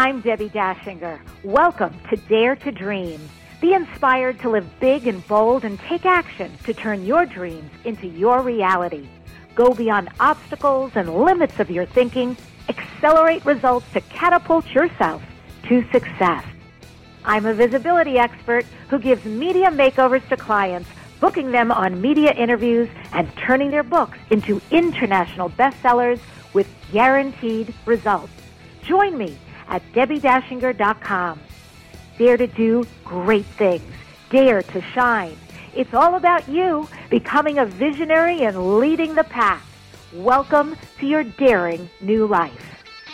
I'm Debbie Dashinger. Welcome to Dare to Dream. Be inspired to live big and bold and take action to turn your dreams into your reality. Go beyond obstacles and limits of your thinking. Accelerate results to catapult yourself to success. I'm a visibility expert who gives media makeovers to clients, booking them on media interviews and turning their books into international bestsellers with guaranteed results. Join me at DebbieDashinger.com. Dare to do great things. Dare to shine. It's all about you becoming a visionary and leading the pack. Welcome to your daring new life.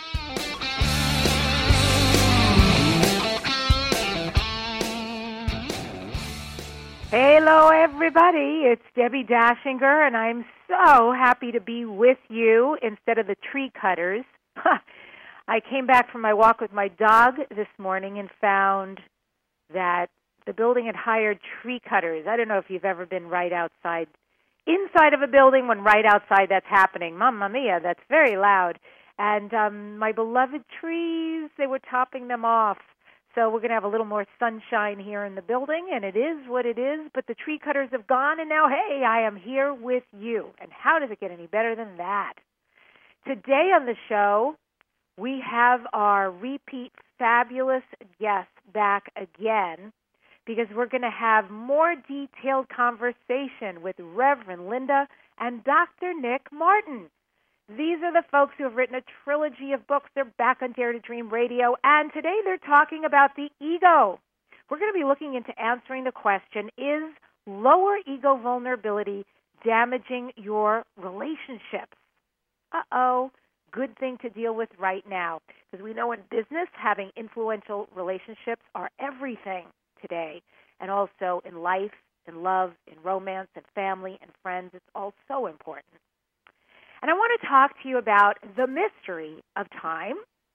Hello, everybody. It's Debbie Dashinger, and I'm so happy to be with you instead of the tree cutters. I came back from my walk with my dog this morning and found that the building had hired tree cutters. I don't know if you've ever been right outside, inside of a building when right outside that's happening. Mamma mia, that's very loud. And my beloved trees, they were topping them off. So we're going to have a little more sunshine here in the building, and it is what it is. But the tree cutters have gone, and now, hey, I am here with you. And how does it get any better than that? Today on the show, we have our repeat fabulous guest back again because we're going to have more detailed conversation with Reverend Linda and Dr. Nick Martin. These are the folks who have written a trilogy of books. They're back on Dare to Dream Radio, and today they're talking about the ego. We're going to be looking into answering the question, is lower ego vulnerability damaging your relationships? Uh-oh. Good thing to deal with right now, because we know in business having influential relationships are everything today, and also in life, in love, in romance, and family, and friends. It's all so important. And I want to talk to you about the mystery of time.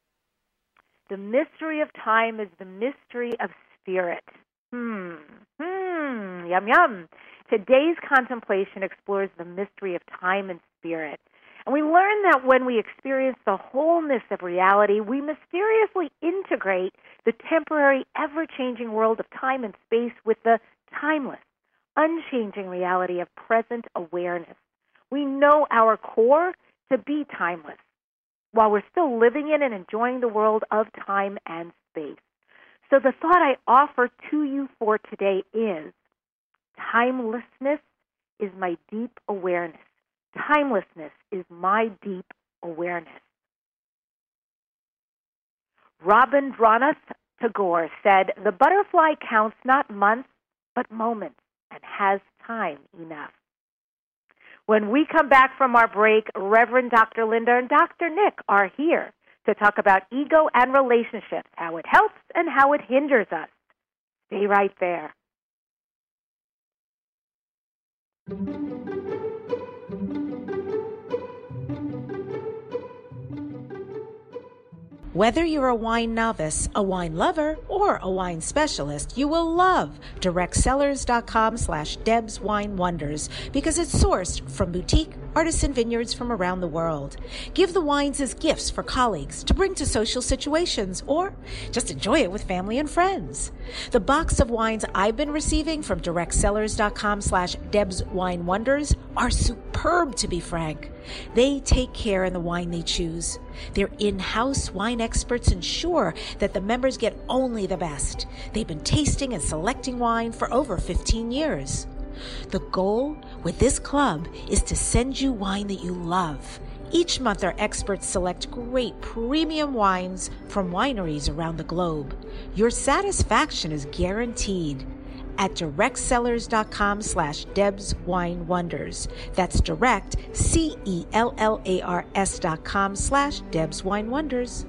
The mystery of time is the mystery of spirit. Yum, yum. Today's contemplation explores the mystery of time and spirit. And we learn that when we experience the wholeness of reality, we mysteriously integrate the temporary, ever-changing world of time and space with the timeless, unchanging reality of present awareness. We know our core to be timeless, while we're still living in and enjoying the world of time and space. So the thought I offer to you for today is, timelessness is my deep awareness. Timelessness is my deep awareness. Rabindranath Tagore said, the butterfly counts not months, but moments, and has time enough. When we come back from our break, Reverend Dr. Linda and Dr. Nick are here to talk about ego and relationships, how it helps and how it hinders us. Stay right there. Whether you're a wine novice, a wine lover, or a wine specialist, you will love directsellers.com/Deb's Wine Wonders because it's sourced from boutique artisan vineyards from around the world. Give the wines as gifts for colleagues to bring to social situations or just enjoy it with family and friends. The box of wines I've been receiving from directsellers.com/Deb's Wine Wonders are superb, to be frank. They take care in the wine they choose. Their in-house wine experts ensure that the members get only the best. They've been tasting and selecting wine for over 15 years. The goal with this club is to send you wine that you love. Each month, our experts select great premium wines from wineries around the globe. Your satisfaction is guaranteed at directsellers.com/Deb's Wine Wonders. That's direct, CELLARS.com/Deb's Wine Wonders.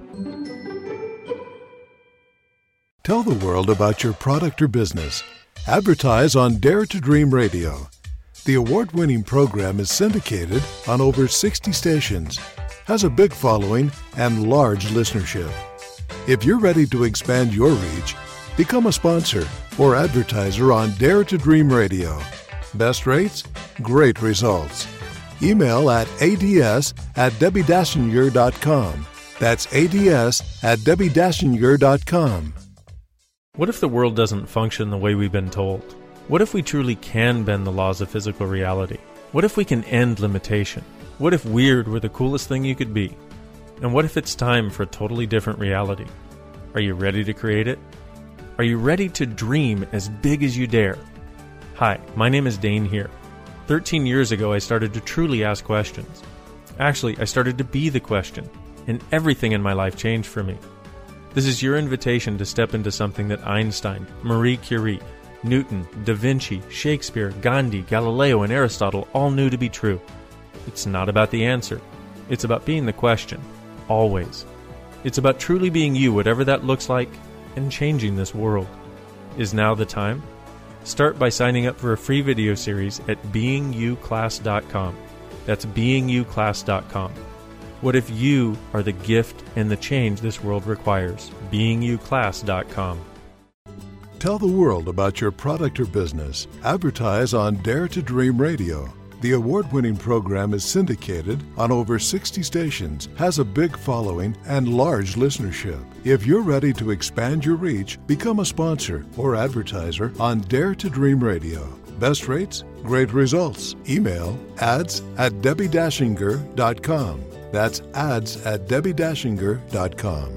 Tell the world about your product or business. Advertise on Dare to Dream Radio. The award-winning program is syndicated on over 60 stations, has a big following, and large listenership. If you're ready to expand your reach, become a sponsor or advertiser on Dare to Dream Radio. Best rates? Great results. Email at ads@debbiedashinger.com That's ads@debbiedachinger.com. What if the world doesn't function the way we've been told? What if we truly can bend the laws of physical reality? What if we can end limitation? What if weird were the coolest thing you could be? And what if it's time for a totally different reality? Are you ready to create it? Are you ready to dream as big as you dare? Hi, my name is Dane here. 13 years ago, I started to truly ask questions. Actually, I started to be the question, and everything in my life changed for me. This is your invitation to step into something that Einstein, Marie Curie, Newton, Da Vinci, Shakespeare, Gandhi, Galileo, and Aristotle all knew to be true. It's not about the answer. It's about being the question, always. It's about truly being you, whatever that looks like, and changing this world. Is now the time? Start by signing up for a free video series at beingyouclass.com. That's beingyouclass.com. What if you are the gift and the change this world requires? beingyouclass.com. Tell the world about your product or business. Advertise on Dare to Dream Radio. The award-winning program is syndicated on over 60 stations, has a big following, and large listenership. If you're ready to expand your reach, become a sponsor or advertiser on Dare to Dream Radio. Best rates, great results. Email ads@debbiedachinger.com. That's ads@debbiedachinger.com.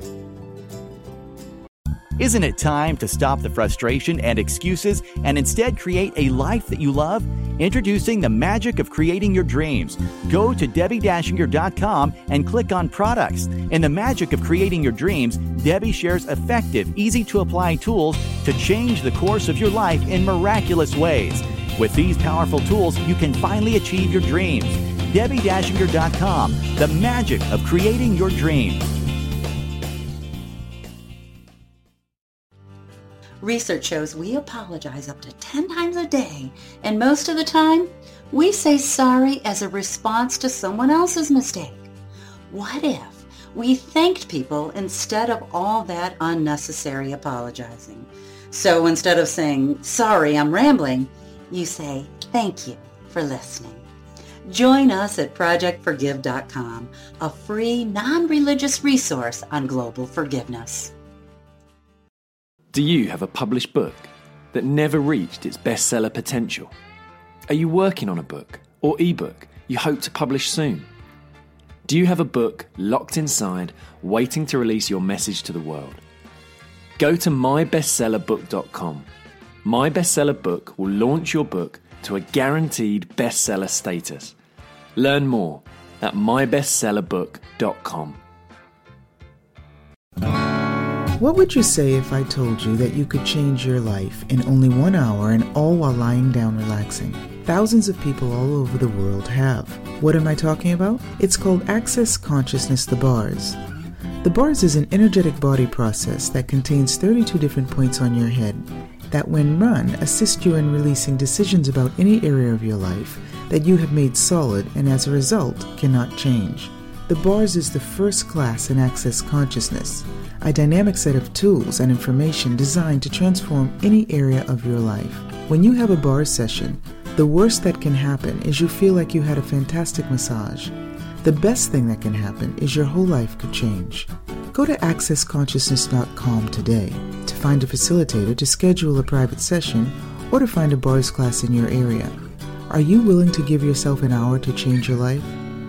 Isn't it time to stop the frustration and excuses and instead create a life that you love? Introducing the magic of creating your dreams. Go to debbiedachinger.com and click on products. In the magic of creating your dreams, Debbie shares effective, easy-to-apply tools to change the course of your life in miraculous ways. With these powerful tools, you can finally achieve your dreams. debbiedachinger.com, the magic of creating your dreams. Research shows we apologize up to 10 times a day, and most of the time, we say sorry as a response to someone else's mistake. What if we thanked people instead of all that unnecessary apologizing? So instead of saying, "Sorry, I'm rambling," you say, "Thank you for listening." Join us at ProjectForgive.com, a free, non-religious resource on global forgiveness. Do you have a published book that never reached its bestseller potential? Are you working on a book or ebook you hope to publish soon? Do you have a book locked inside, waiting to release your message to the world? Go to mybestsellerbook.com. My Bestseller Book will launch your book to a guaranteed bestseller status. Learn more at mybestsellerbook.com. What would you say if I told you that you could change your life in only 1 hour and all while lying down relaxing? Thousands of people all over the world have. What am I talking about? It's called Access Consciousness, the bars. The bars is an energetic body process that contains 32 different points on your head that, when run, assist you in releasing decisions about any area of your life that you have made solid and as a result cannot change. The bars is the first class in Access Consciousness, a dynamic set of tools and information designed to transform any area of your life. When you have a bar session, the worst that can happen is you feel like you had a fantastic massage. The best thing that can happen is your whole life could change. Go to accessconsciousness.com today to find a facilitator to schedule a private session or to find a bars class in your area. Are you willing to give yourself an hour to change your life?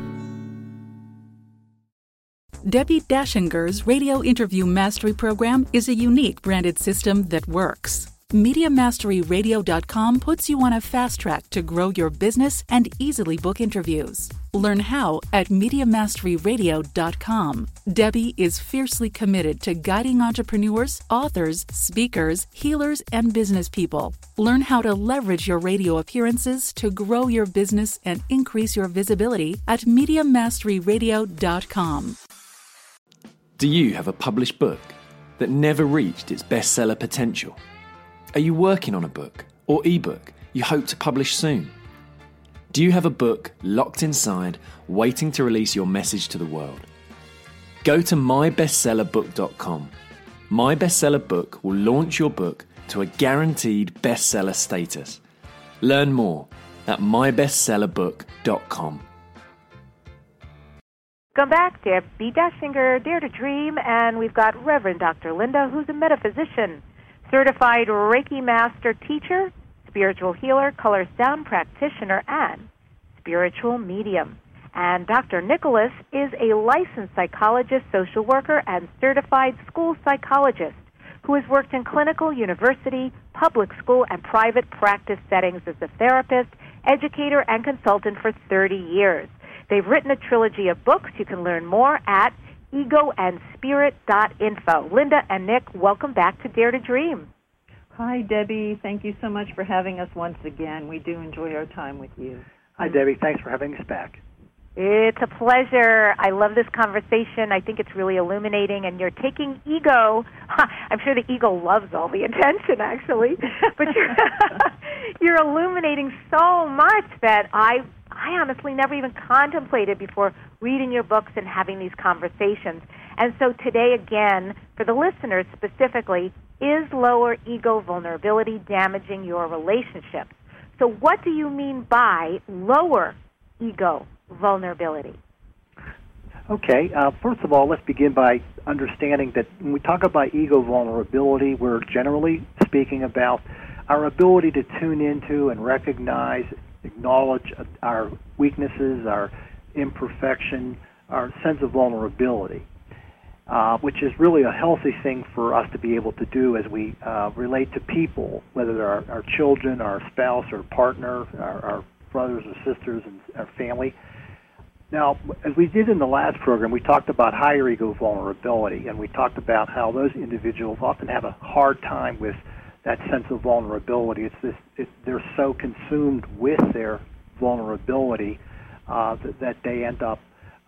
Debbie Dachinger's Radio Interview Mastery Program is a unique branded system that works. MediaMasteryRadio.com puts you on a fast track to grow your business and easily book interviews. Learn how at MediaMasteryRadio.com. Debbie is fiercely committed to guiding entrepreneurs, authors, speakers, healers, and business people. Learn how to leverage your radio appearances to grow your business and increase your visibility at MediaMasteryRadio.com. Do you have a published book that never reached its bestseller potential? Are you working on a book or ebook you hope to publish soon? Do you have a book locked inside, waiting to release your message to the world? Go to mybestsellerbook.com. My Bestseller Book will launch your book to a guaranteed bestseller status. Learn more at mybestsellerbook.com. Welcome back, Debbie Dashinger, Dare to Dream, and we've got Reverend Dr. Linda, who's a metaphysician, certified Reiki master teacher, spiritual healer, color sound practitioner, and spiritual medium. And Dr. Nicholas is a licensed psychologist, social worker, and certified school psychologist who has worked in clinical, university, public school, and private practice settings as a therapist, educator, and consultant for 30 years. They've written a trilogy of books. You can learn more at egoandspirit.info. Linda and Nick, welcome back to Dare to Dream. Hi, Debbie. Thank you so much for having us once again. We do enjoy our time with you. Hi, Debbie. Thanks for having us back. It's a pleasure. I love this conversation. I think it's really illuminating, and you're taking ego. I'm sure the ego loves all the attention, actually, but you're illuminating so much that I honestly never even contemplated before reading your books and having these conversations. And so today, again, for the listeners specifically, is lower ego vulnerability damaging your relationships? So what do you mean by lower ego vulnerability? Okay, first of all, let's begin by understanding that when we talk about ego vulnerability, we're generally speaking about our ability to tune into and recognize, acknowledge our weaknesses, our imperfection, our sense of vulnerability, which is really a healthy thing for us to be able to do as we relate to people, whether they're our children, our spouse, or partner, our brothers or sisters, and our family. Now, as we did in the last program, we talked about higher ego vulnerability, and we talked about how those individuals often have a hard time with that sense of vulnerability. They're so consumed with their vulnerability that they end up,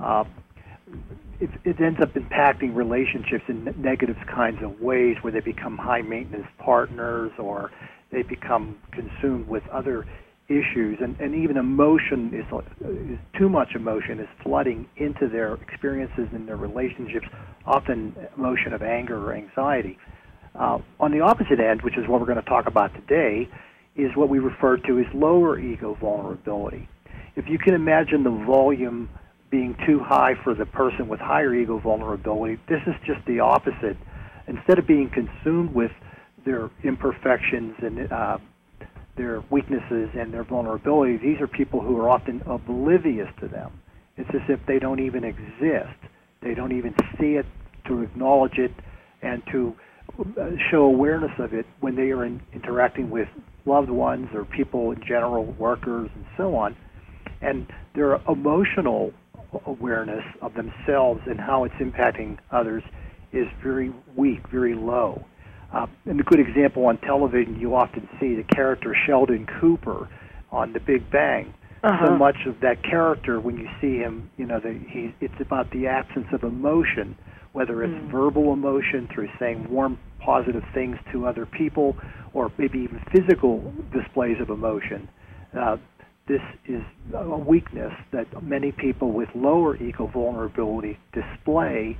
it ends up impacting relationships in negative kinds of ways, where they become high-maintenance partners, or they become consumed with other issues, and even emotion is too much emotion is flooding into their experiences in their relationships, often emotion of anger or anxiety. On the opposite end, which is what we're going to talk about today, is what we refer to as lower ego vulnerability. If you can imagine the volume being too high for the person with higher ego vulnerability, this is just the opposite. Instead of being consumed with their imperfections and their weaknesses and their vulnerability, these are people who are often oblivious to them. It's as if they don't even exist. They don't even see it, to acknowledge it, and to show awareness of it when they are interacting with loved ones or people in general, workers, and so on. And their emotional awareness of themselves and how it's impacting others is very weak, very low. And a good example on television, you often see the character Sheldon Cooper on The Big Bang. So much of that character, when you see him, it's about the absence of emotion, whether it's verbal emotion through saying warm, positive things to other people, or maybe even physical displays of emotion. This is a weakness that many people with lower ego vulnerability display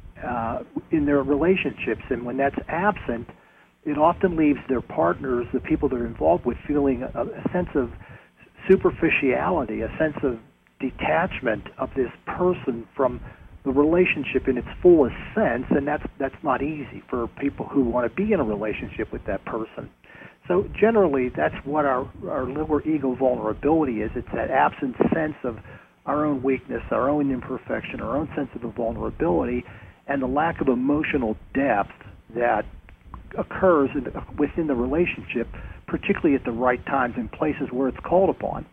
in their relationships, and when that's absent, it often leaves their partners, the people they're involved with, feeling a sense of superficiality, a sense of detachment of this person from the relationship in its fullest sense, and that's not easy for people who want to be in a relationship with that person. So generally, that's what our lower ego vulnerability is. It's that absent sense of our own weakness, our own imperfection, our own sense of a vulnerability, and the lack of emotional depth that occurs within the relationship, particularly at the right times and places where it's called upon.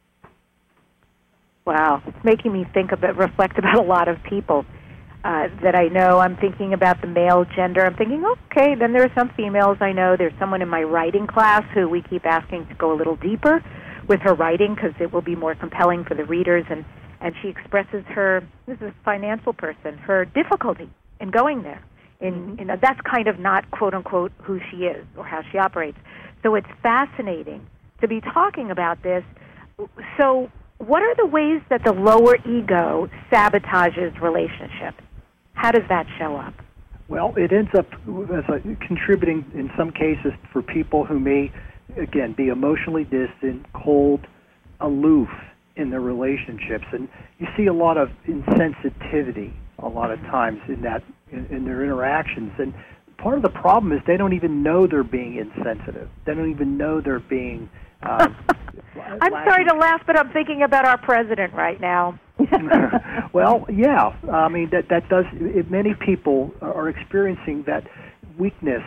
Wow, it's making me reflect about a lot of people that I know. I'm thinking about the male gender. I'm thinking, okay, then there are some females I know. There's someone in my writing class who we keep asking to go a little deeper with her writing because it will be more compelling for the readers, and she expresses this is a financial person, her difficulty in going there. That's kind of not, quote-unquote, who she is or how she operates. So it's fascinating to be talking about this. So what are the ways that the lower ego sabotages relationships? How does that show up? Well, it ends up as contributing in some cases for people who may, again, be emotionally distant, cold, aloof, in their relationships, and you see a lot of insensitivity a lot of times in their interactions. And part of the problem is they don't even know they're being insensitive. They don't even know they're being. I'm sorry to laugh, but I'm thinking about our president right now. Well, yeah. I mean, that does. Many people are experiencing that weakness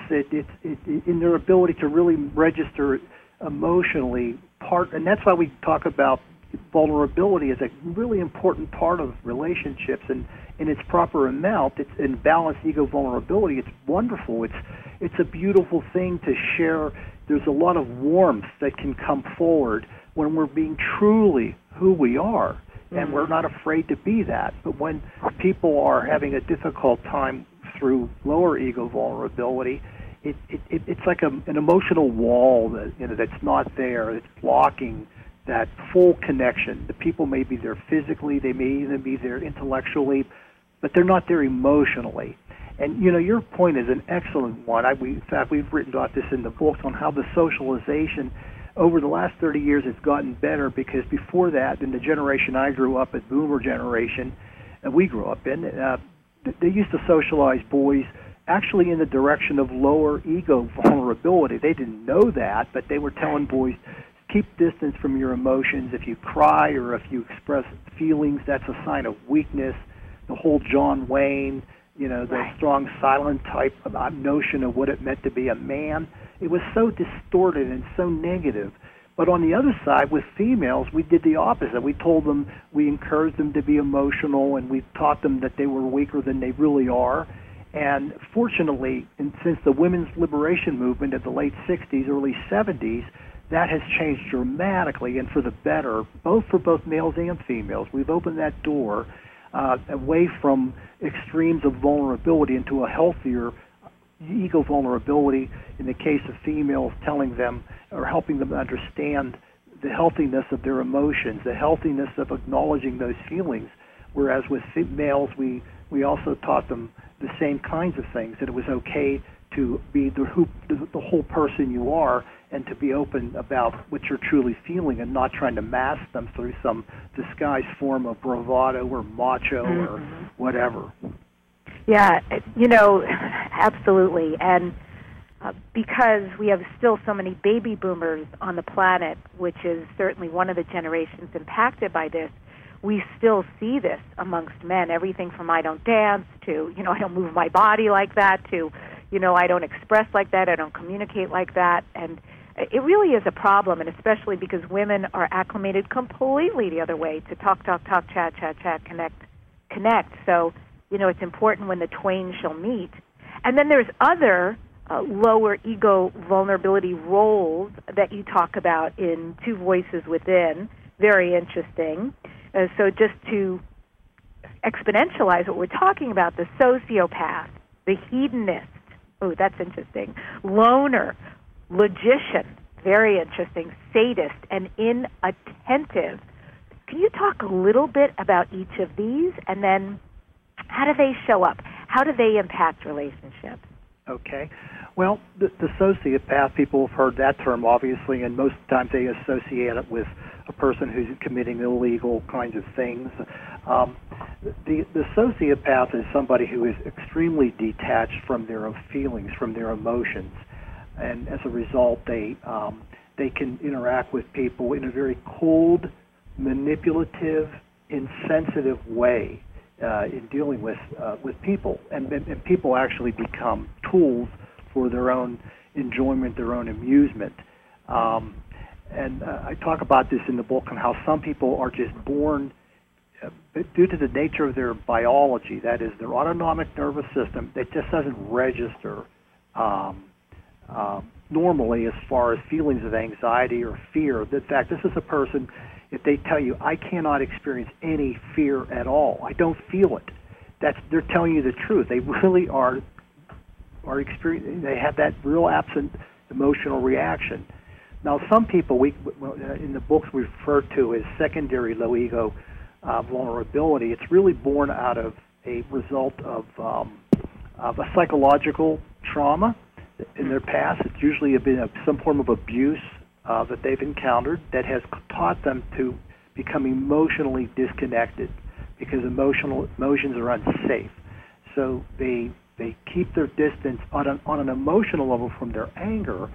in their ability to really register emotionally. And that's why we talk about vulnerability as a really important part of relationships, and in its proper amount, it's in balanced ego vulnerability. It's wonderful. It's a beautiful thing to share. There's a lot of warmth that can come forward when we're being truly who we are, and we're not afraid to be that. But when people are having a difficult time through lower ego vulnerability, it's like an emotional wall that's not there. It's blocking that full connection. The people may be there physically, they may even be there intellectually, but they're not there emotionally. And, your point is an excellent one. In fact, we've written about this in the books on how the socialization over the last 30 years has gotten better, because before that, in the generation I grew up, the boomer generation, and we grew up in, they used to socialize boys actually in the direction of lower ego vulnerability. They didn't know that, but they were telling boys, keep distance from your emotions. If you cry or if you express feelings, that's a sign of weakness. The whole John Wayne, the strong silent type notion of what it meant to be a man, it was so distorted and so negative. But on the other side, with females, we did the opposite. We told them, we encouraged them to be emotional, and we taught them that they were weaker than they really are. And fortunately, since the women's liberation movement of the late 60s, early 70s, that has changed dramatically and for the better, for both males and females. We've opened that door away from extremes of vulnerability into a healthier ego vulnerability, in the case of females, telling them or helping them understand the healthiness of their emotions, the healthiness of acknowledging those feelings, whereas with males, we also taught them the same kinds of things, that it was okay to be the whole person you are, and to be open about what you're truly feeling and not trying to mask them through some disguised form of bravado or macho or whatever. Yeah, absolutely. And because we have still so many baby boomers on the planet, which is certainly one of the generations impacted by this, we still see this amongst men, everything from I don't dance to, I don't move my body like that to, I don't express like that, I don't communicate like that. And it really is a problem, and especially because women are acclimated completely the other way to talk, chat, connect. So, it's important when the twain shall meet. And then there's other lower ego vulnerability roles that you talk about in Two Voices Within. Very interesting. So just to exponentialize what we're talking about, the sociopath, the hedonist, that's interesting, loner, logician, very interesting, sadist, and inattentive. Can you talk a little bit about each of these, and then how do they show up? How do they impact relationships? Okay. Well, the sociopath, people have heard that term, obviously, and most times they associate it with a person who's committing illegal kinds of things. The sociopath is somebody who is extremely detached from their own feelings, from their emotions, and as a result, they can interact with people in a very cold, manipulative, insensitive way in dealing with people, and people actually become tools for their own enjoyment, their own amusement. And I talk about this in the book on how some people are just born due to the nature of their biology, that is, their autonomic nervous system, that just doesn't register normally as far as feelings of anxiety or fear. In fact, this is a person, if they tell you, I cannot experience any fear at all, I don't feel it, they're telling you the truth. They really are experiencing, they have that real absent emotional reaction. Now, some people, in the books we refer to as secondary low ego vulnerability, it's really born out of a result of a psychological trauma in their past. It's usually been some form of abuse that they've encountered that has taught them to become emotionally disconnected because emotions are unsafe. So they keep their distance on an emotional level from their anger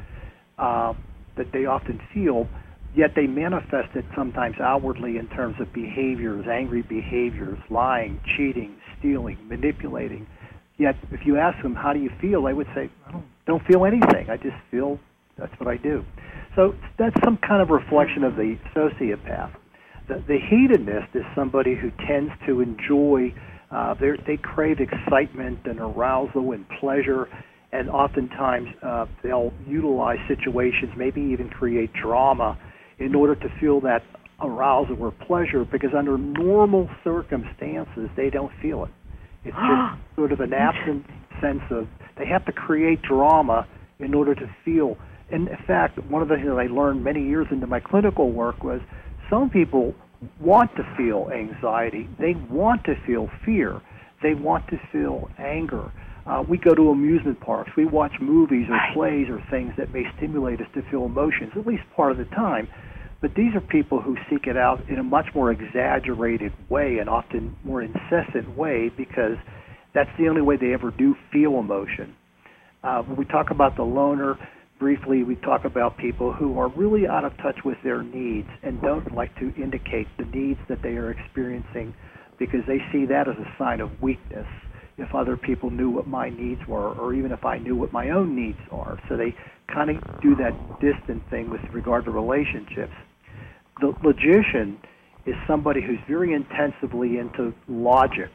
that they often feel, yet they manifest it sometimes outwardly in terms of behaviors, angry behaviors, lying, cheating, stealing, manipulating. Yet if you ask them, how do you feel, they would say, I don't feel anything. I just feel that's what I do. So that's some kind of reflection of the sociopath. The hedonist is somebody who tends to enjoy, they crave excitement and arousal and pleasure, and oftentimes they'll utilize situations, maybe even create drama in order to feel that arousal or pleasure, because under normal circumstances, they don't feel it. It's just sort of an absent sense of, they have to create drama in order to feel. And in fact, one of the things that I learned many years into my clinical work was some people want to feel anxiety. They want to feel fear. They want to feel anger. We go to amusement parks. We watch movies or plays or things that may stimulate us to feel emotions, at least part of the time. But these are people who seek it out in a much more exaggerated way and often more incessant way, because that's the only way they ever do feel emotion. When we talk about the loner, briefly, we talk about people who are really out of touch with their needs and don't like to indicate the needs that they are experiencing, because they see that as a sign of weakness if other people knew what my needs were, or even if I knew what my own needs are. So they kind of do that distant thing with regard to relationships. The logician is somebody who's very intensively into logic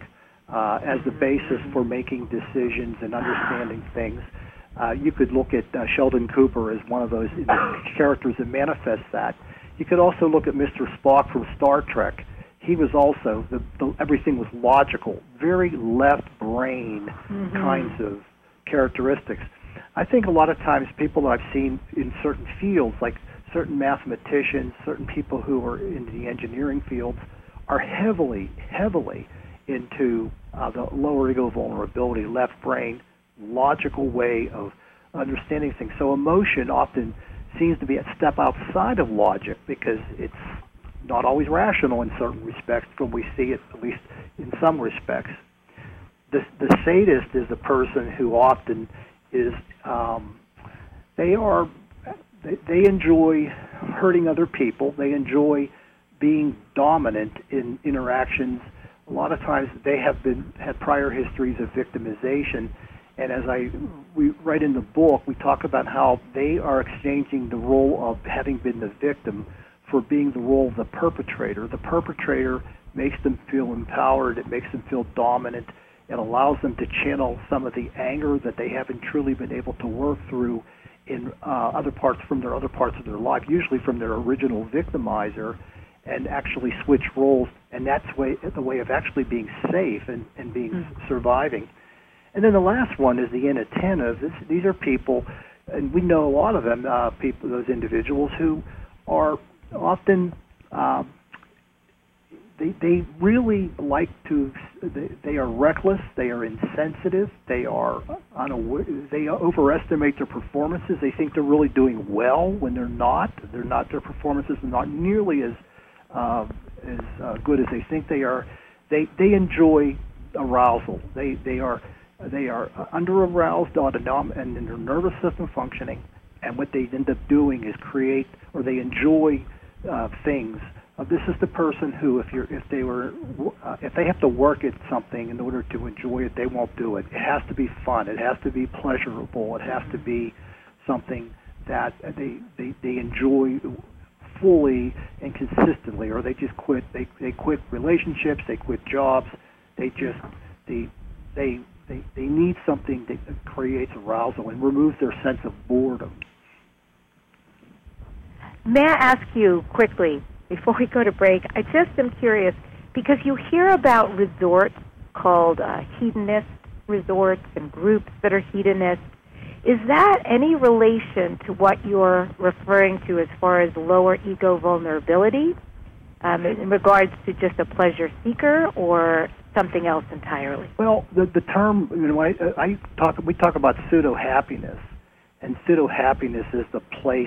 as the basis for making decisions and understanding things. You could look at Sheldon Cooper as one of those characters that manifests that. You could also look at Mr. Spock from Star Trek. He was also, everything was logical, very left brain kinds of characteristics. I think a lot of times people that I've seen in certain fields, like certain mathematicians, certain people who are in the engineering fields, are heavily into the lower ego vulnerability, left brain, logical way of understanding things. So emotion often seems to be a step outside of logic, because it's not always rational in certain respects, but we see it at least in some respects. The sadist is the person who often is, they enjoy hurting other people. They enjoy being dominant in interactions. A lot of times they have had prior histories of victimization. And as we write in the book, we talk about how they are exchanging the role of having been the victim for being the role of the perpetrator. The perpetrator makes them feel empowered. It makes them feel dominant. It allows them to channel some of the anger that they haven't truly been able to work through in other parts of their life, usually from their original victimizer, and actually switch roles. And that's the way of actually being safe and being surviving. And then the last one is the inattentive. These are people, and we know a lot of them, those individuals who are often, they really like to, they are reckless, they are insensitive, they are unaware, they overestimate their performances. They think they're really doing well when they're not. Their performances are not nearly as good as they think they are. They enjoy arousal. They are under-aroused and in their nervous system functioning, and what they end up doing is create, or they enjoy things. This is the person who, if they have to work at something in order to enjoy it, they won't do it. It has to be fun. It has to be pleasurable. It has to be something that they enjoy fully and consistently, or they just quit. They quit relationships. They quit jobs. They need something that creates arousal and removes their sense of boredom. May I ask you quickly, before we go to break, I just am curious, because you hear about resorts called hedonist resorts and groups that are hedonist. Is that any relation to what you're referring to as far as lower ego vulnerability in regards to just a pleasure seeker, or something else entirely? Well, the term, we talk about pseudo-happiness, and pseudo-happiness is the place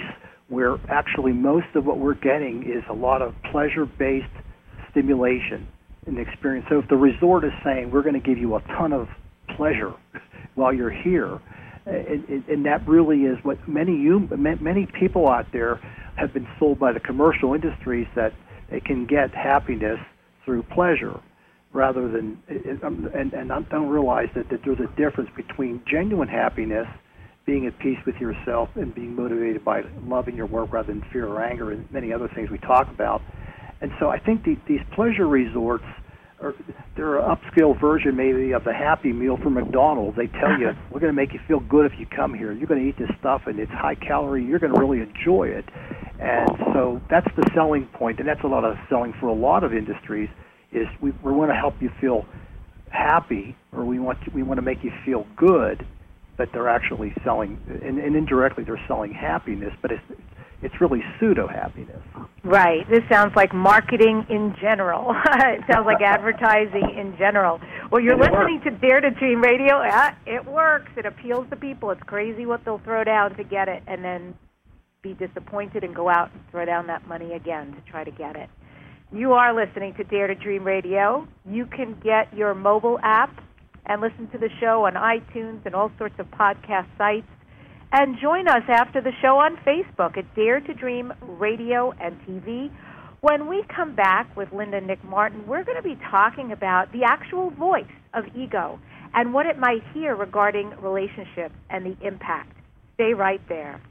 where actually most of what we're getting is a lot of pleasure-based stimulation and experience. So if the resort is saying, we're going to give you a ton of pleasure while you're here, and that really is what many people out there have been sold by the commercial industries, that they can get happiness through pleasure rather than, and don't realize that there's a difference between genuine happiness, being at peace with yourself and being motivated by loving your work rather than fear or anger and many other things we talk about. And so I think these pleasure resorts, they're an upscale version maybe of the Happy Meal from McDonald's. They tell you, we're going to make you feel good if you come here. You're going to eat this stuff, and it's high calorie. You're going to really enjoy it. And so that's the selling point, and that's a lot of selling for a lot of industries, is we want to help you feel happy, or we want to make you feel good, but they're actually selling, and indirectly they're selling happiness, but it's really pseudo-happiness. Right. This sounds like marketing in general. It sounds like advertising in general. Well, you're listening to Dare to Dream Radio. It works. It appeals to people. It's crazy what they'll throw down to get it and then be disappointed and go out and throw down that money again to try to get it. You are listening to Dare to Dream Radio. You can get your mobile app and listen to the show on iTunes and all sorts of podcast sites. And join us after the show on Facebook at Dare to Dream Radio and TV. When we come back with Linda Nick Martin, we're going to be talking about the actual voice of ego and what it might hear regarding relationships and the impact. Stay right there.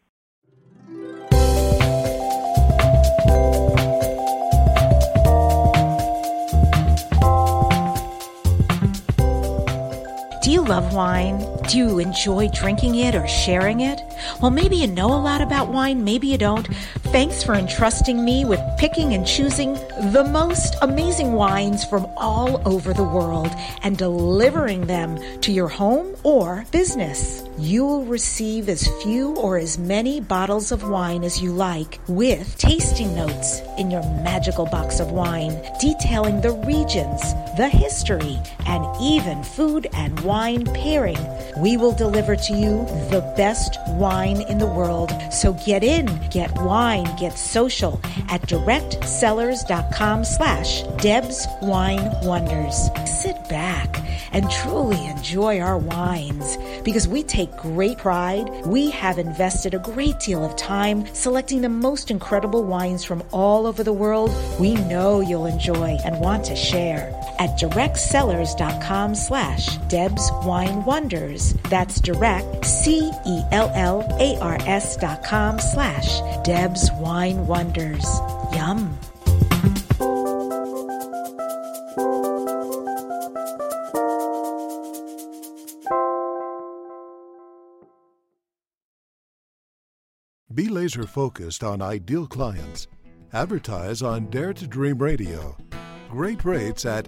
Do you love wine? Do you enjoy drinking it or sharing it? Well, maybe you know a lot about wine, maybe you don't. Thanks for entrusting me with picking and choosing the most amazing wines from all over the world and delivering them to your home or business. You will receive as few or as many bottles of wine as you like, with tasting notes in your magical box of wine detailing the regions, the history, and even food and wine pairing. We will deliver to you the best wine in the world. So get in, get wine, get social at directsellers.com/Deb's Wine Wonders. Sit back and truly enjoy our wines, because we take great pride. We have invested a great deal of time selecting the most incredible wines from all over the world we know you'll enjoy and want to share at directsellers.com/Deb's Wine Wonders. That's direct, CELLARS.com/Deb's Wine Wonders. Yum. Be laser focused on ideal clients. Advertise on Dare to Dream Radio. Great rates at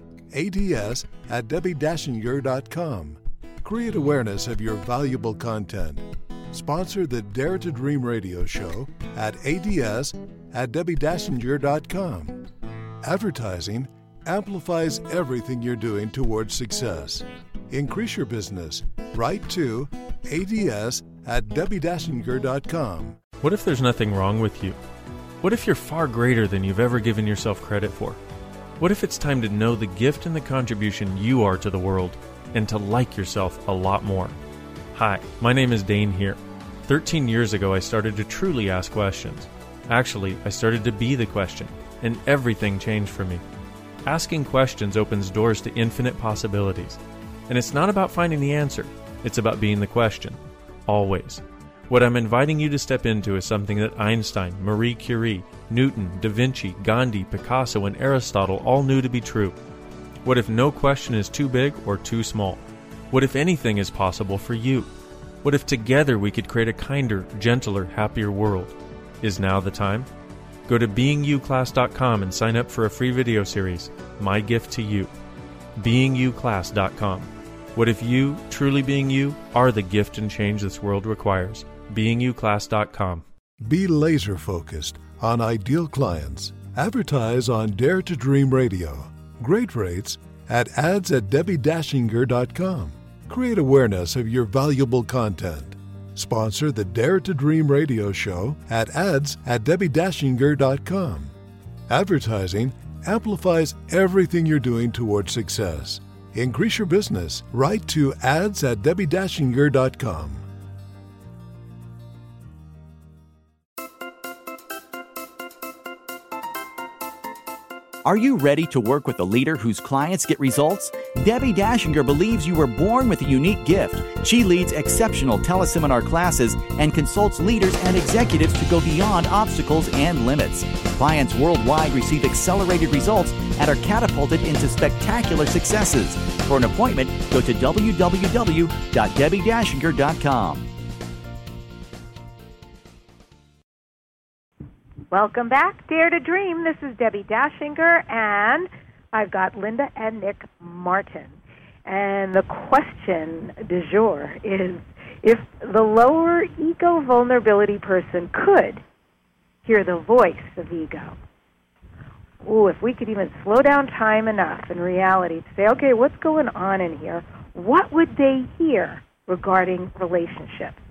ads@debbie-inger.com. Create awareness of your valuable content. Sponsor the Dare to Dream Radio show at ads@debbie-inger.com. Advertising amplifies everything you're doing towards success. Increase your business. Write to ads@debbie-inger.com. What if there's nothing wrong with you? What if you're far greater than you've ever given yourself credit for? What if it's time to know the gift and the contribution you are to the world, and to like yourself a lot more? Hi, my name is Dane here. 13 years ago, I started to truly ask questions. Actually, I started to be the question, and everything changed for me. Asking questions opens doors to infinite possibilities. And it's not about finding the answer, it's about being the question. Always. What I'm inviting you to step into is something that Einstein, Marie Curie, Newton, Da Vinci, Gandhi, Picasso, and Aristotle all knew to be true. What if no question is too big or too small? What if anything is possible for you? What if together we could create a kinder, gentler, happier world? Is now the time? Go to beingyouclass.com and sign up for a free video series, My Gift to You. beingyouclass.com. What if you, truly being you, are the gift and change this world requires? beingyouclass.com. Be laser focused on ideal clients. Advertise on Dare to Dream Radio. Great rates at ads@debbie-inger.com. Create awareness of your valuable content. Sponsor the Dare to Dream radio show at ads@DebbieDashinger.com. Advertising amplifies everything you're doing towards success. Increase your business. Write to ads@DebbieDashinger.com. Are you ready to work with a leader whose clients get results? Debbie Dashinger believes you were born with a unique gift. She leads exceptional teleseminar classes and consults leaders and executives to go beyond obstacles and limits. Clients worldwide receive accelerated results and are catapulted into spectacular successes. For an appointment, go to www.debbiedashinger.com. Welcome back, Dare to Dream. This is Debbie Dashinger, and I've got Linda and Nick Martin. And the question du jour is, if the lower ego vulnerability person could hear the voice of ego, if we could even slow down time enough in reality to say, okay, what's going on in here? What would they hear regarding relationships?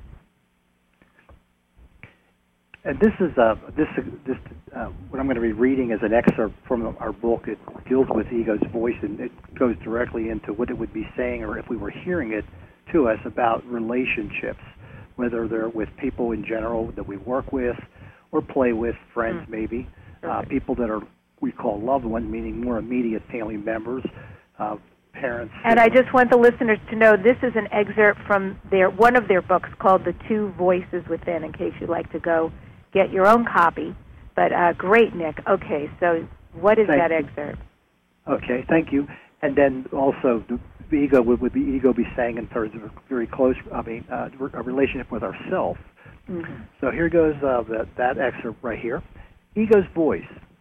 And this is what I'm going to be reading is an excerpt from our book. It deals with ego's voice, and it goes directly into what it would be saying, or if we were hearing it to us, about relationships, whether they're with people in general that we work with or play with, friends maybe, people that are we call loved ones, meaning more immediate family members, parents. And I just want the listeners to know this is an excerpt from one of their books called The Two Voices Within, in case you'd like to go get your own copy. But great, Nick. Okay, so what is that excerpt? Okay, thank you. And then also the ego would the ego be saying in terms of a very close, a relationship with ourselves. Mm-hmm. So here goes that excerpt right here. Ego's voice.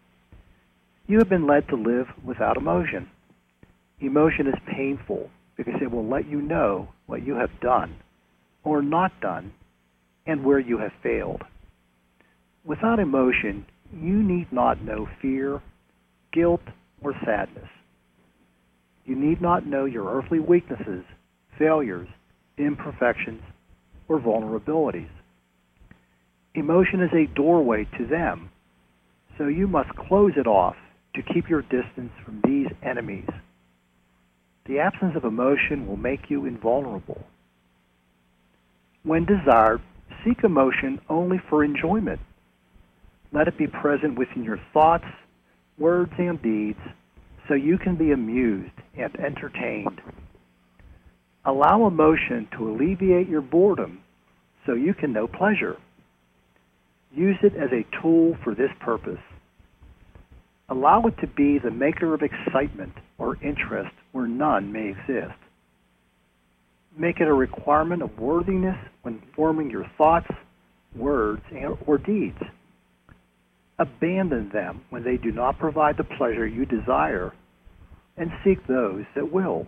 You have been led to live without emotion. Emotion is painful because it will let you know what you have done or not done and where you have failed. Without emotion, you need not know fear, guilt, or sadness. You need not know your earthly weaknesses, failures, imperfections, or vulnerabilities. Emotion is a doorway to them, so you must close it off to keep your distance from these enemies. The absence of emotion will make you invulnerable. When desired, seek emotion only for enjoyment. Let it be present within your thoughts, words, and deeds, so you can be amused and entertained. Allow emotion to alleviate your boredom so you can know pleasure. Use it as a tool for this purpose. Allow it to be the maker of excitement or interest where none may exist. Make it a requirement of worthiness when forming your thoughts, words, or deeds. Abandon them when they do not provide the pleasure you desire, and seek those that will.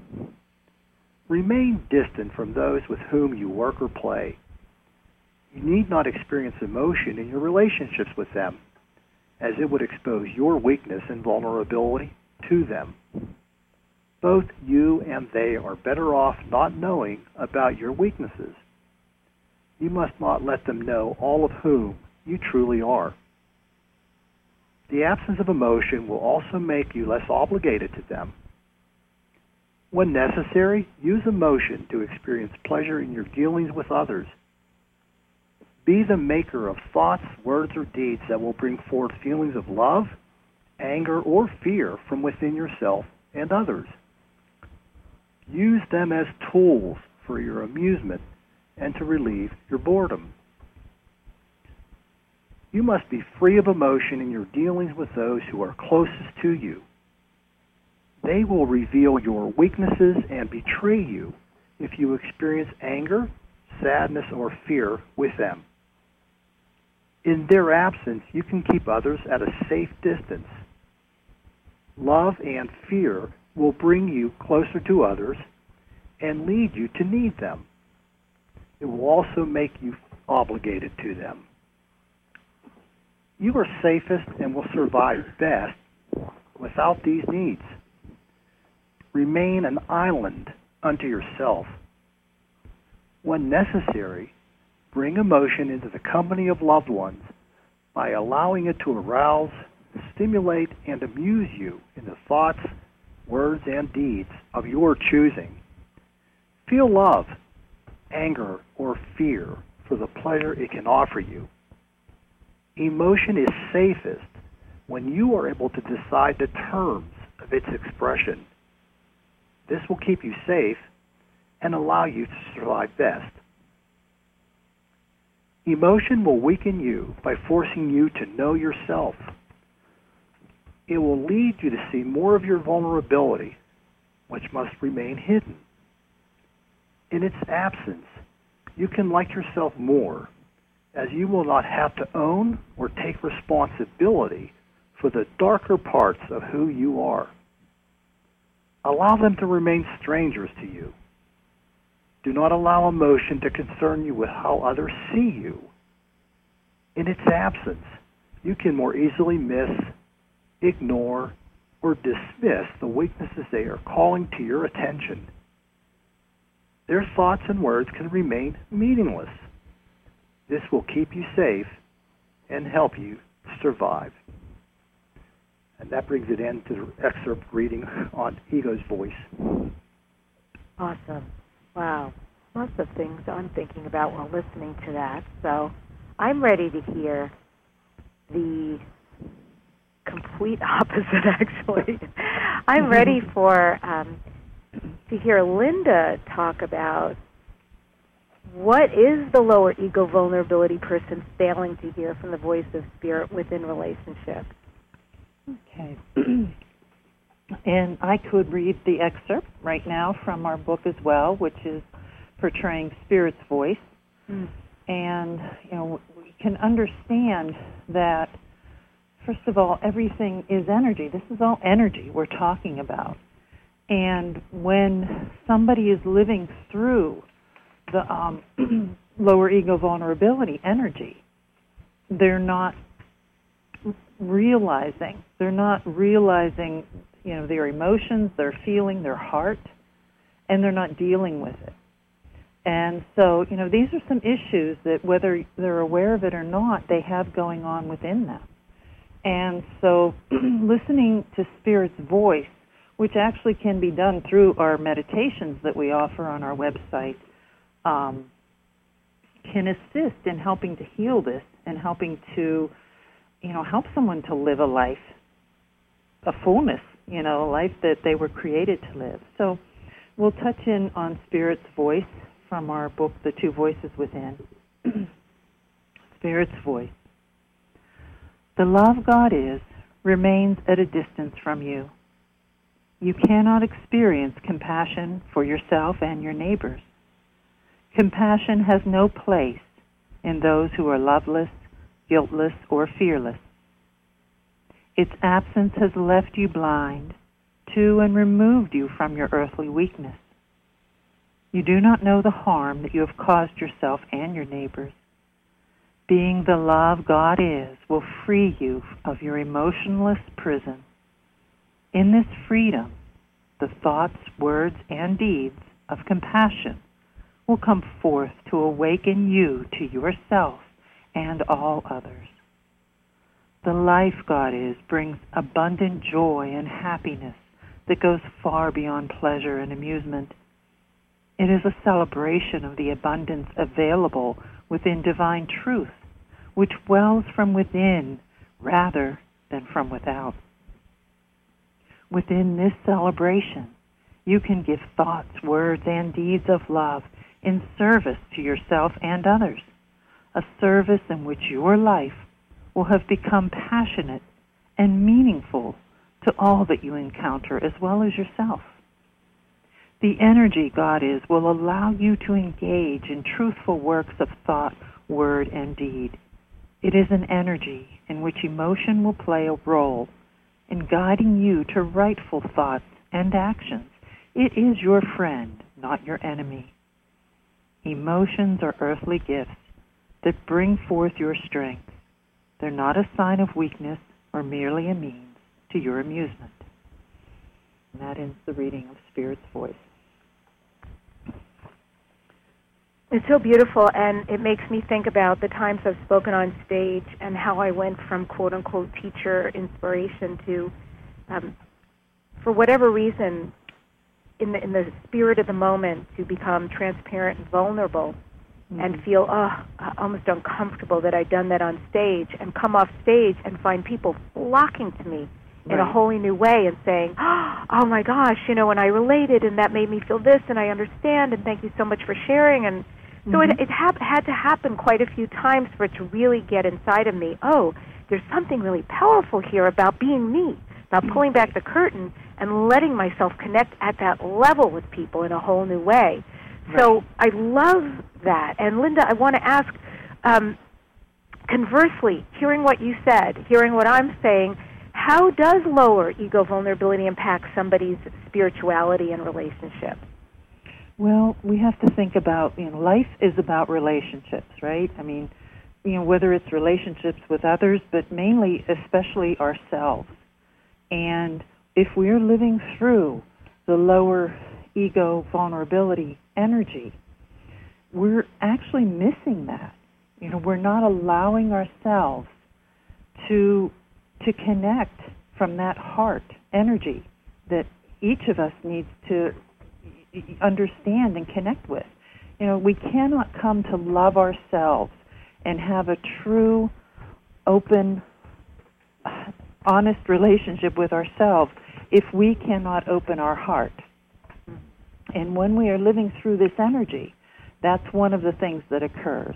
Remain distant from those with whom you work or play. You need not experience emotion in your relationships with them, as it would expose your weakness and vulnerability to them. Both you and they are better off not knowing about your weaknesses. You must not let them know all of whom you truly are. The absence of emotion will also make you less obligated to them. When necessary, use emotion to experience pleasure in your dealings with others. Be the maker of thoughts, words, or deeds that will bring forth feelings of love, anger, or fear from within yourself and others. Use them as tools for your amusement and to relieve your boredom. You must be free of emotion in your dealings with those who are closest to you. They will reveal your weaknesses and betray you if you experience anger, sadness, or fear with them. In their absence, you can keep others at a safe distance. Love and fear will bring you closer to others and lead you to need them. It will also make you obligated to them. You are safest and will survive best without these needs. Remain an island unto yourself. When necessary, Bring emotion into the company of loved ones by allowing it to arouse, stimulate, and amuse you in the thoughts, words, and deeds of your choosing. Feel love, anger, or fear for the pleasure it can offer you. Emotion is safest when you are able to decide the terms of its expression. This will keep you safe and allow you to survive best. Emotion will weaken you by forcing you to know yourself. It will lead you to see more of your vulnerability, which must remain hidden. In its absence, you can like yourself more, as you will not have to own or take responsibility for the darker parts of who you are. Allow them to remain strangers to you. Do not allow emotion to concern you with how others see you. In its absence, you can more easily miss, ignore, or dismiss the weaknesses they are calling to your attention. Their thoughts and words can remain meaningless. This will keep you safe and help you survive. And that brings it end to the excerpt reading on Ego's Voice. Awesome. Wow. Lots of things I'm thinking about while listening to that. So I'm ready to hear the complete opposite, actually. I'm ready for to hear Linda talk about what is the lower ego vulnerability person failing to hear from the voice of spirit within relationships. Okay. And I could read the excerpt right now from our book as well, which is Portraying Spirit's Voice. And, we can understand that, first of all, everything is energy. This is all energy we're talking about. And when somebody is living through the lower ego vulnerability energy, they're not realizing their emotions, their feeling, their heart, and they're not dealing with it. And so, these are some issues that whether they're aware of it or not, they have going on within them. And so listening to Spirit's voice, which actually can be done through our meditations that we offer on our website, can assist in helping to heal this and helping to, help someone to live a life, a fullness, a life that they were created to live. So we'll touch in on Spirit's voice from our book, The Two Voices Within. Spirit's voice. The love God is remains at a distance from you. You cannot experience compassion for yourself and your neighbors. Compassion has no place in those who are loveless, guiltless, or fearless. Its absence has left you blind to and removed you from your earthly weakness. You do not know the harm that you have caused yourself and your neighbors. Being the love God is will free you of your emotionless prison. In this freedom, the thoughts, words, and deeds of compassion will come forth to awaken you to yourself and all others. The life God is brings abundant joy and happiness that goes far beyond pleasure and amusement. It is a celebration of the abundance available within divine truth, which wells from within rather than from without. Within this celebration, you can give thoughts, words, and deeds of love in service to yourself and others, a service in which your life will have become passionate and meaningful to all that you encounter as well as yourself. The energy God is will allow you to engage in truthful works of thought, word, and deed. It is an energy in which emotion will play a role in guiding you to rightful thoughts and actions. It is your friend, not your enemy. Emotions are earthly gifts that bring forth your strength. They're not a sign of weakness or merely a means to your amusement. And that ends the reading of Spirit's Voice. It's so beautiful, and it makes me think about the times I've spoken on stage and how I went from quote-unquote teacher inspiration to, for whatever reason, in the spirit of the moment, to become transparent and vulnerable and feel almost uncomfortable that I'd done that on stage, and come off stage and find people flocking to me in a wholly new way and saying, oh my gosh, and I related, and that made me feel this, and I understand, and thank you so much for sharing. And so it had to happen quite a few times for it to really get inside of me. Oh, there's something really powerful here about being me, about pulling back the curtain and letting myself connect at that level with people in a whole new way. Right. So I love that. And Linda, I want to ask, conversely, hearing what you said, hearing what I'm saying, how does lower ego vulnerability impact somebody's spirituality and relationship? Well, we have to think about, life is about relationships, right? I mean, whether it's relationships with others, but mainly, especially ourselves. And if we're living through the lower ego vulnerability energy, we're actually missing that. We're not allowing ourselves to connect from that heart energy that each of us needs to understand and connect with. We cannot come to love ourselves and have a true, open, honest relationship with ourselves if we cannot open our heart. And when we are living through this energy, that's one of the things that occurs.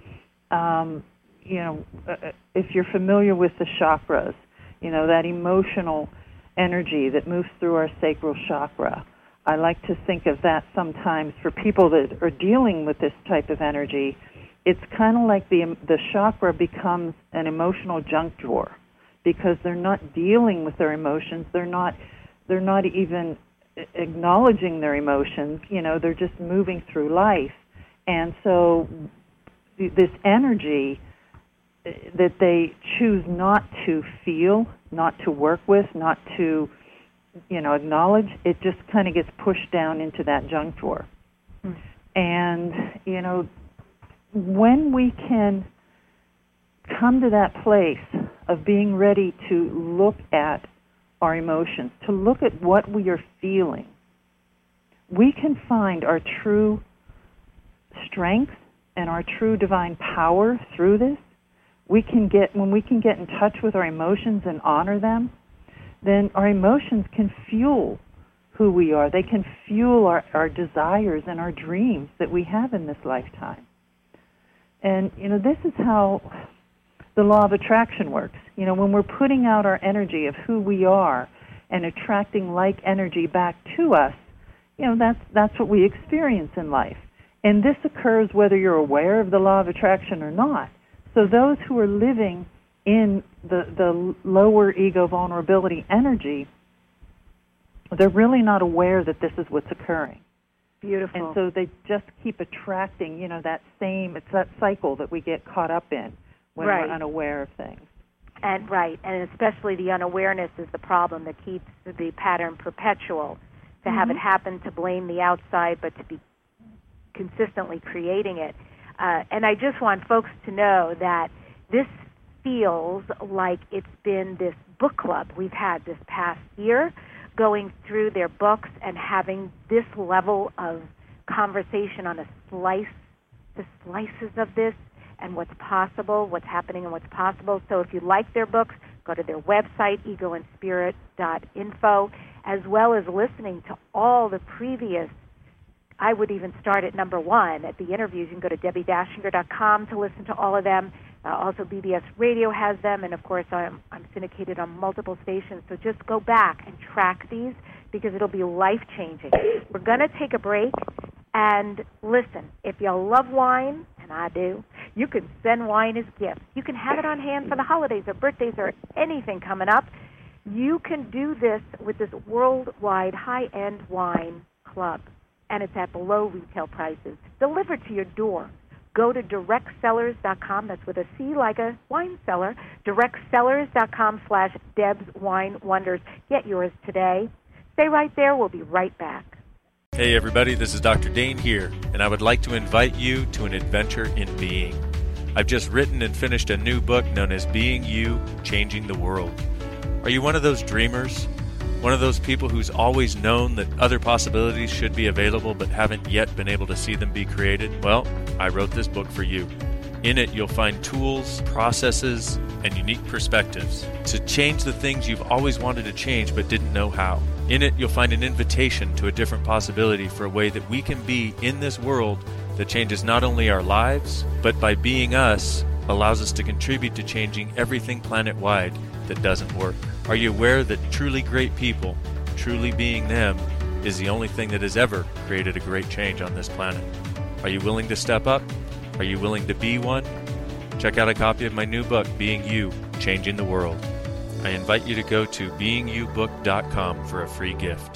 If you're familiar with the chakras, that emotional energy that moves through our sacral chakra, I like to think of that sometimes for people that are dealing with this type of energy. It's kind of like the chakra becomes an emotional junk drawer because they're not dealing with their emotions. They're not even acknowledging their emotions. They're just moving through life. And so this energy that they choose not to feel, not to work with, not to acknowledge, it just kind of gets pushed down into that junk drawer. And, when we can come to that place of being ready to look at our emotions, to look at what we are feeling, we can find our true strength and our true divine power through this. When we can get in touch with our emotions and honor them, then our emotions can fuel who we are. They can fuel our desires and our dreams that we have in this lifetime. And, this is how the law of attraction works. When we're putting out our energy of who we are and attracting like energy back to us, that's what we experience in life. And this occurs whether you're aware of the law of attraction or not. So those who are living in the lower ego vulnerability energy, they're really not aware that this is what's occurring. Beautiful. And so they just keep attracting, it's that cycle that we get caught up in when we're unaware of things. And especially the unawareness is the problem that keeps the pattern perpetual. To have it happen, to blame the outside, but to be consistently creating it. And I just want folks to know that this feels like it's been this book club we've had this past year, going through their books and having this level of conversation on the slices of this and what's possible, what's happening and what's possible. So if you like their books, go to their website, egoandspirit.info, as well as listening to all the previous. I would even start at number 1 at the interviews. You can go to DebbieDashinger.com to listen to all of them. Also, BBS Radio has them, and of course, I'm syndicated on multiple stations. So just go back and track these because it'll be life-changing. We're going to take a break, and listen, if you love wine, and I do, you can send wine as gifts. You can have it on hand for the holidays or birthdays or anything coming up. You can do this with this worldwide high-end wine club, and it's at below retail prices, delivered to your door. Go to directsellers.com. That's with a C like a wine cellar. directsellers.com/DebbsWineWonders. Get yours today. Stay right there. We'll be right back. Hey everybody, this is Dr. Dane here, and I would like to invite you to an adventure in being. I've just written and finished a new book known as Being You, Changing the World. Are you one of those dreamers? One of those people who's always known that other possibilities should be available but haven't yet been able to see them be created? Well, I wrote this book for you. In it, you'll find tools, processes, and unique perspectives to change the things you've always wanted to change but didn't know how. In it, you'll find an invitation to a different possibility for a way that we can be in this world that changes not only our lives, but by being us, allows us to contribute to changing everything planet-wide that doesn't work. Are you aware that truly great people, truly being them, is the only thing that has ever created a great change on this planet? Are you willing to step up? Are you willing to be one? Check out a copy of my new book, Being You, Changing the World. I invite you to go to beingyoubook.com for a free gift.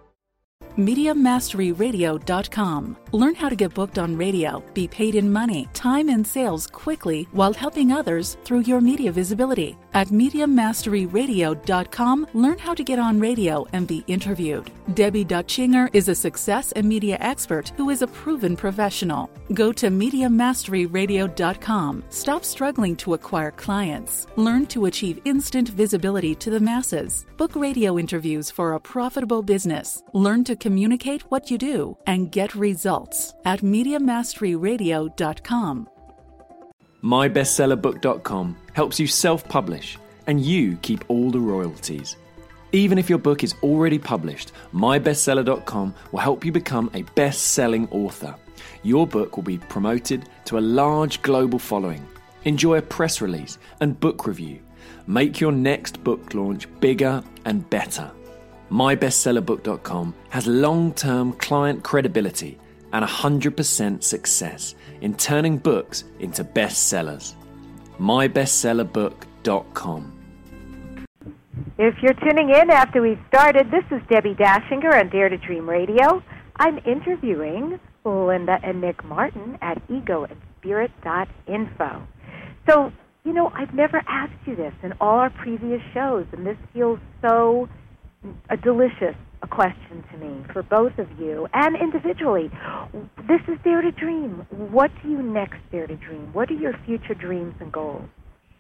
MediaMasteryRadio.com. Learn how to get booked on radio, be paid in money, time, and sales quickly while helping others through your media visibility. At MediaMasteryRadio.com, learn how to get on radio and be interviewed. Debbie Dutchinger is a success and media expert who is a proven professional. Go to MediaMasteryRadio.com. Stop struggling to acquire clients. Learn to achieve instant visibility to the masses. Book radio interviews for a profitable business. Learn to communicate what you do and get results at MediaMasteryRadio.com. MyBestsellerBook.com helps you self-publish and you keep all the royalties. Even if your book is already published, MyBestseller.com will help you become a best-selling author. Your book will be promoted to a large global following. Enjoy a press release and book review. Make your next book launch bigger and better. MyBestsellerBook.com has long-term client credibility and 100% success in turning books into bestsellers. MyBestsellerBook.com. If you're tuning in after we've started, this is Debbie Dashinger on Dare to Dream Radio. I'm interviewing Linda and Nick Martin at egoandspirit.info. So, I've never asked you this in all our previous shows, and this feels so delicious a question to me for both of you and individually. This is Dare to Dream. What do you next dare to dream? What are your future dreams and goals?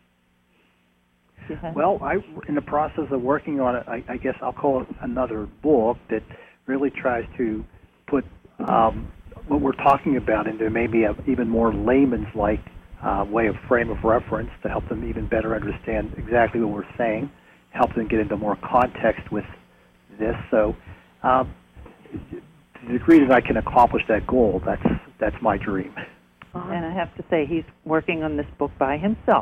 Well, I'm in the process of working on it. I guess I'll call it another book that really tries to put what we're talking about into maybe an even more layman's-like way of frame of reference to help them even better understand exactly what we're saying, help them get into more context with this. So to the degree that I can accomplish that goal, that's my dream. And I have to say, he's working on this book by himself.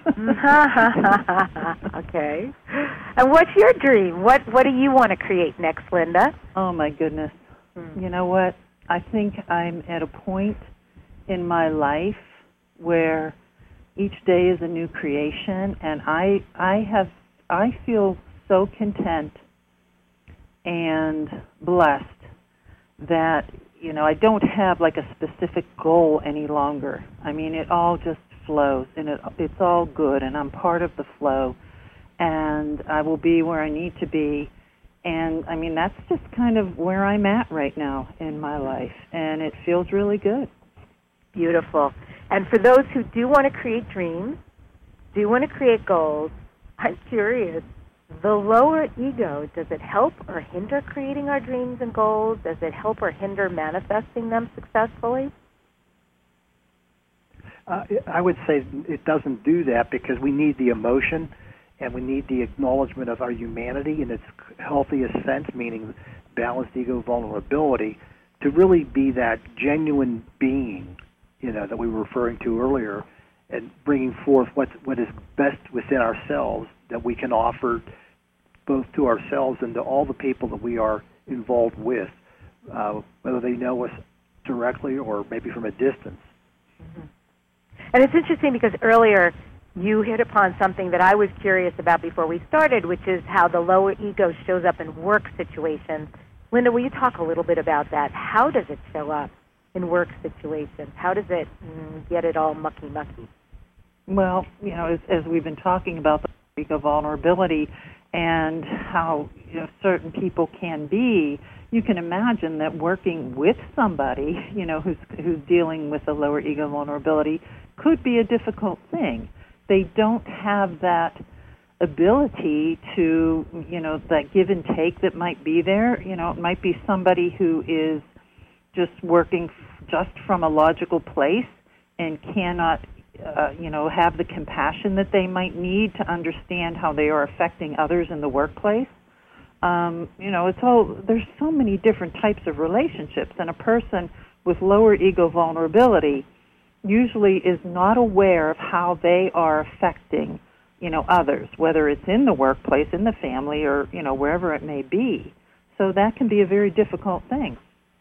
Okay. And what's your dream? What do you want to create next, Linda? Oh, my goodness. You know what? I think I'm at a point in my life where each day is a new creation, and I feel so content and blessed that I don't have like a specific goal any longer. I mean, it all just flows, and it's all good, and I'm part of the flow, and I will be where I need to be. And, I mean, that's just kind of where I'm at right now in my life, and it feels really good. Beautiful. And for those who do want to create dreams, do want to create goals, I'm curious, the lower ego, does it help or hinder creating our dreams and goals? Does it help or hinder manifesting them successfully? I would say it doesn't do that, because we need the emotion and we need the acknowledgement of our humanity in its healthiest sense, meaning balanced ego vulnerability, to really be that genuine being, that we were referring to earlier, and bringing forth what is best within ourselves that we can offer both to ourselves and to all the people that we are involved with, whether they know us directly or maybe from a distance. Mm-hmm. And it's interesting because earlier you hit upon something that I was curious about before we started, which is how the lower ego shows up in work situations. Linda, will you talk a little bit about that? How does it show up in work situations? How does it get it all mucky-mucky? Well, as we've been talking about the ego vulnerability and how certain people can be, you can imagine that working with somebody, who's dealing with a lower ego vulnerability could be a difficult thing. They don't have that ability to, that give and take that might be there. It might be somebody who is just working just from a logical place and cannot, have the compassion that they might need to understand how they are affecting others in the workplace. There's so many different types of relationships, and a person with lower ego vulnerability usually is not aware of how they are affecting, others, whether it's in the workplace, in the family, or, wherever it may be. So that can be a very difficult thing.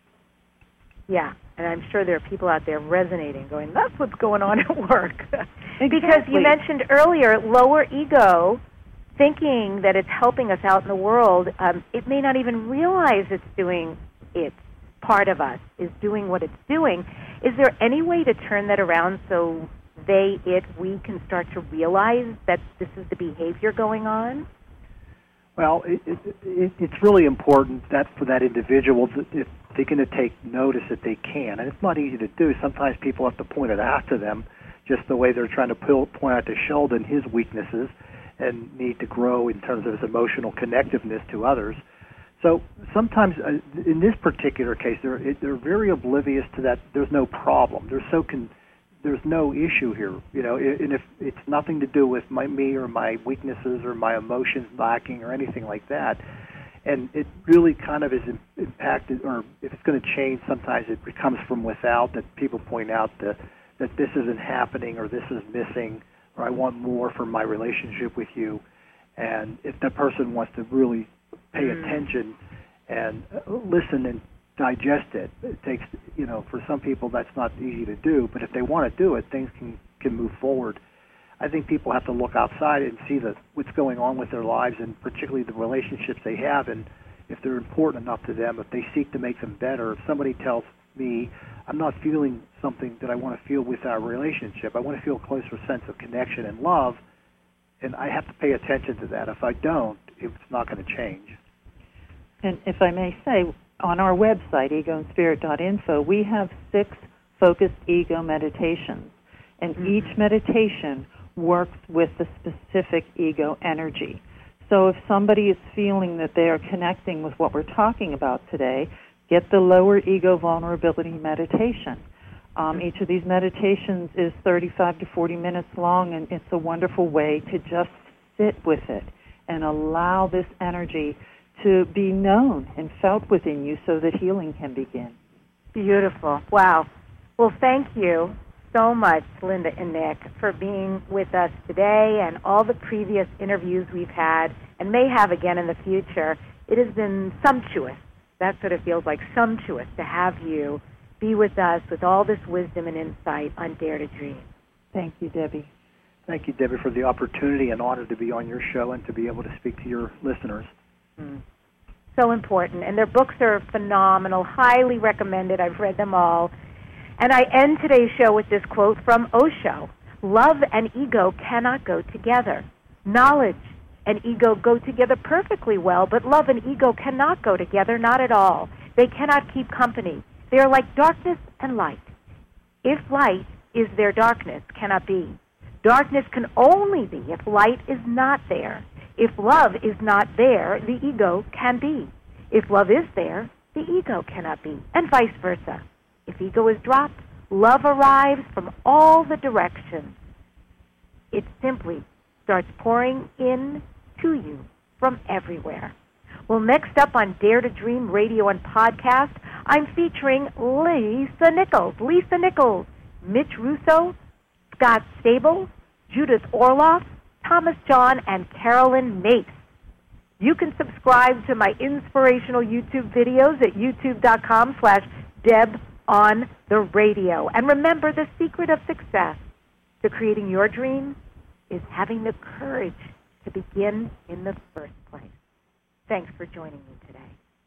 Yeah, and I'm sure there are people out there resonating, going, that's what's going on at work. Exactly. Because you mentioned earlier, lower ego, thinking that it's helping us out in the world, it may not even realize it's doing its part of us, is doing what it's doing. Is there any way to turn that around so we can start to realize that this is the behavior going on? Well, it's really important that for that individual, if they're going to take notice that they can. And it's not easy to do. Sometimes people have to point it out to them, just the way they're trying to point out to Sheldon his weaknesses and need to grow in terms of his emotional connectiveness to others. So sometimes, in this particular case, they're very oblivious to that. There's no problem. There's no issue here, and if it's nothing to do with me or my weaknesses or my emotions lacking or anything like that. And it really kind of is impacted, or if it's going to change, sometimes it becomes from without, that people point out that this isn't happening or this is missing or I want more from my relationship with you. And if that person wants to really pay attention and listen and digest it, it takes, for some people that's not easy to do, but if they want to do it, things can move forward. I think people have to look outside and see what's going on with their lives, and particularly the relationships they have, and if they're important enough to them, if they seek to make them better. If somebody tells me I'm not feeling something that I want to feel with our relationship, I want to feel a closer sense of connection and love, and I have to pay attention to that. If I don't, it's not going to change. And if I may say, on our website, egoandspirit.info, we have 6 focused ego meditations, and each meditation works with the specific ego energy. So if somebody is feeling that they are connecting with what we're talking about today, get the lower ego vulnerability meditation. Each of these meditations is 35 to 40 minutes long, and it's a wonderful way to just sit with it and allow this energy to be known and felt within you so that healing can begin. Beautiful. Wow. Well, thank you so much, Linda and Nick, for being with us today and all the previous interviews we've had and may have again in the future. It has been sumptuous. That's what it feels like, sumptuous, to have you be with us with all this wisdom and insight on Dare to Dream. Thank you, Debbie. Thank you, Debbie, for the opportunity and honor to be on your show and to be able to speak to your listeners. So important. And their books are phenomenal, highly recommended. I've read them all. And I end today's show with this quote from Osho. Love and ego cannot go together. Knowledge and ego go together perfectly well, but love and ego cannot go together, not at all. They cannot keep company. They are like darkness and light. If light is there, darkness cannot be. Darkness can only be if light is not there. If love is not there, the ego can be. If love is there, the ego cannot be, and vice versa. If ego is dropped, love arrives from all the directions. It simply starts pouring in to you from everywhere. Well, next up on Dare to Dream Radio and Podcast, I'm featuring Lisa Nichols, Mitch Russo, Scott Stable, Judith Orloff, Thomas John, and Carolyn Mace. You can subscribe to my inspirational YouTube videos at youtube.com/DebOnTheRadio. And remember, the secret of success to creating your dreams is having the courage to begin in the first place. Thanks for joining me today.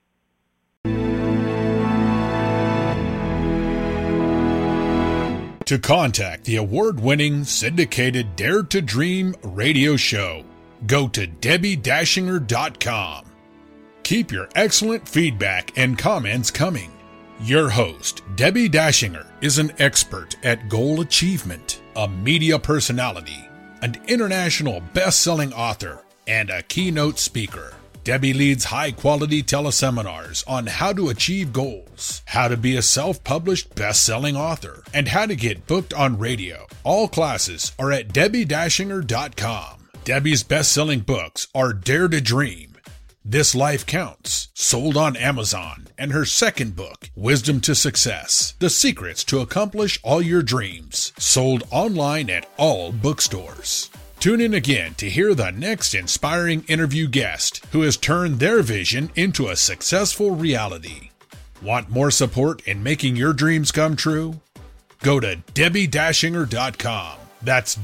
To contact the award-winning syndicated Dare to Dream radio show, go to DebbieDashinger.com. Keep your excellent feedback and comments coming. Your host, Debbie Dashinger, is an expert at goal achievement, a media personality, an international best-selling author, and a keynote speaker. Debbie leads high-quality teleseminars on how to achieve goals, how to be a self-published best-selling author, and how to get booked on radio. All classes are at DebbieDashinger.com. Debbie's best-selling books are Dare to Dream, This Life Counts, sold on Amazon, and her second book, Wisdom to Success, The Secrets to Accomplish All Your Dreams, sold online at all bookstores. Tune in again to hear the next inspiring interview guest who has turned their vision into a successful reality. Want more support in making your dreams come true? Go to DebbieDashinger.com. That's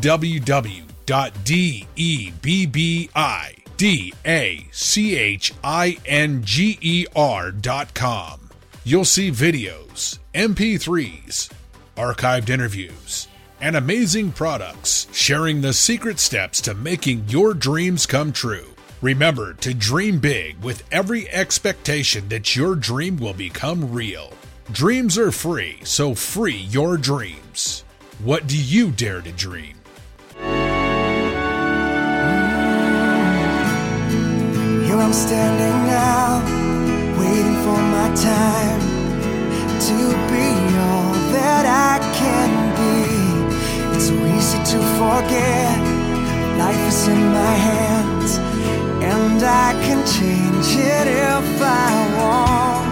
www.DebbieDashinger.com. You'll see videos, MP3s, archived interviews, and amazing products sharing the secret steps to making your dreams come true. Remember to dream big with every expectation that your dream will become real. Dreams are free, so free your dreams. What do you dare to dream? Here I'm standing now, waiting for my time to be all that I can be. It's so easy to forget, life is in my hands, and I can change it if I want.